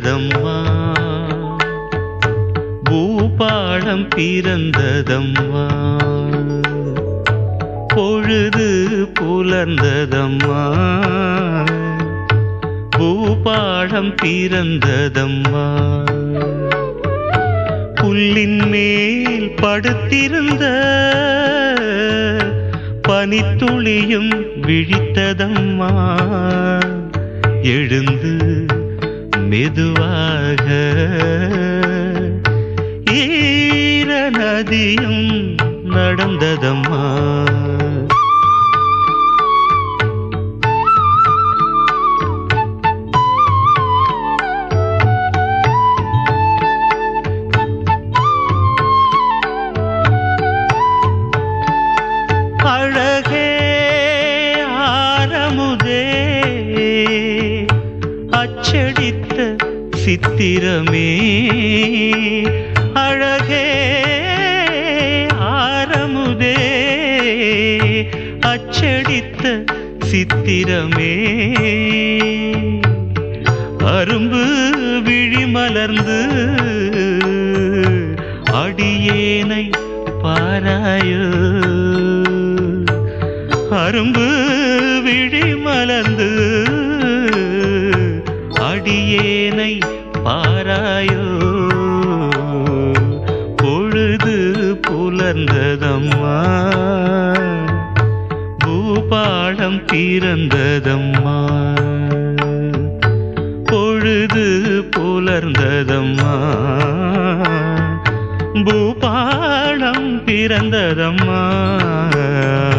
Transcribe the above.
பிறந்ததம்மா, பூபாளம் பிறந்ததம்மா, பொழுது புலர்ந்ததம்மா, பூபாளம் பிறந்ததம்மா. புல்லின் மேல் படுத்திருந்த பனித்துளியும் விழித்ததம்மா, எழுந்து மெதுவாக ஈர நதியும் நடந்ததம்மா. அழகே ஆரமுதே, அச்சடித்த சித்திரமே, அழகே ஆரமுதே, அச்சடித்த சித்திரமே, அரும்பு விழிமலர்ந்து அடியேனை பாராயோ, அரும்பு விழிமலர்ந்து அடியேனை பாராயோ, பொழுது புலர்ந்ததம்மா, பூபாளம் பிறந்ததம்மா, பொழுது புலர்ந்ததம்மா, பூபாளம் பிறந்ததம்மா.